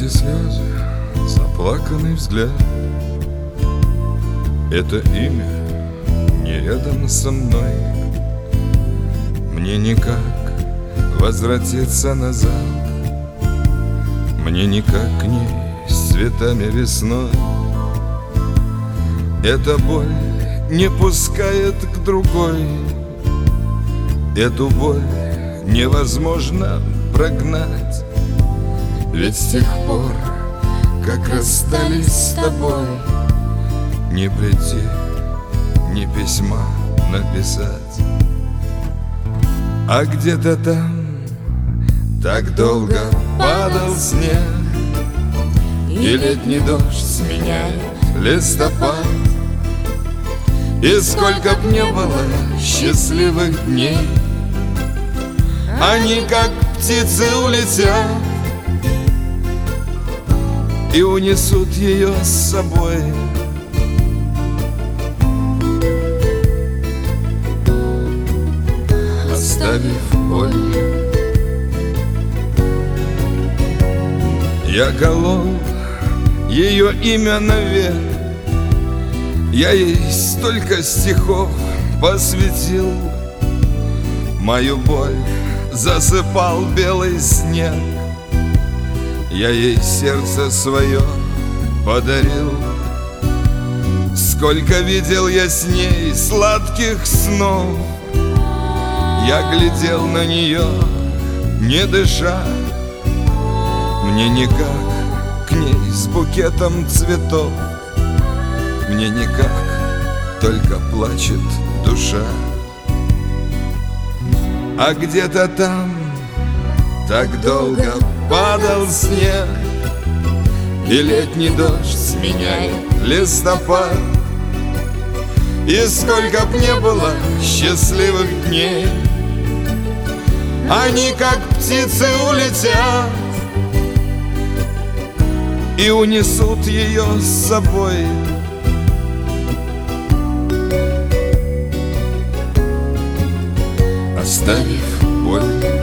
слезы, заплаканный взгляд. Это имя не рядом со мной. Мне никак возвратиться назад. Мне никак к ней с цветами весной. Эта боль не пускает к другой. Эту боль невозможно прогнать. Ведь с тех пор, как расстались с тобой, не прийти, ни письма написать. А где-то там так долго падал снег, и летний дождь сменяет листопад. И сколько б не было счастливых дней, они как птицы улетят и унесут ее с собой. Оставив боль, я колол ее имя навек. Я ей столько стихов посвятил. Мою боль засыпал белый снег. Я ей сердце свое подарил. Сколько видел я с ней сладких снов. Я глядел на нее, не дыша. Мне никак к ней с букетом цветов. Мне никак, только плачет душа. А где-то там так долго падал снег, и летний дождь сменяет листопад. И сколько б не было счастливых дней, они как птицы улетят и унесут ее с собой. Оставив боль.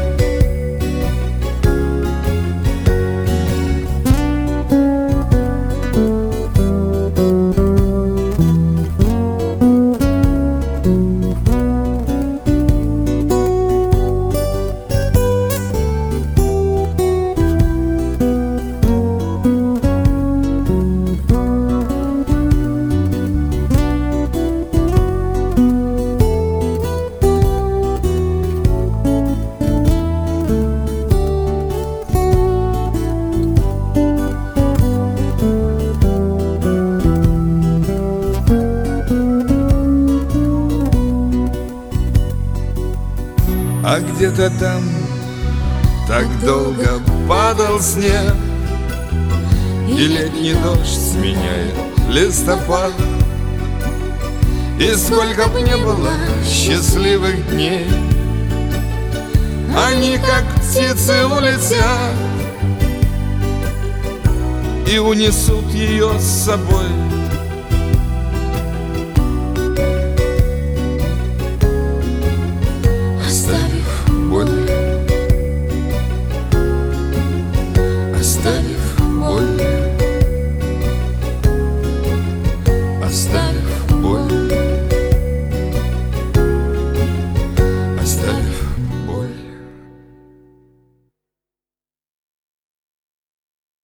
А где-то там так долго падал снег, и летний дождь сменяет листопад. И сколько б не было счастливых дней, они как птицы улетят и унесут ее с собой.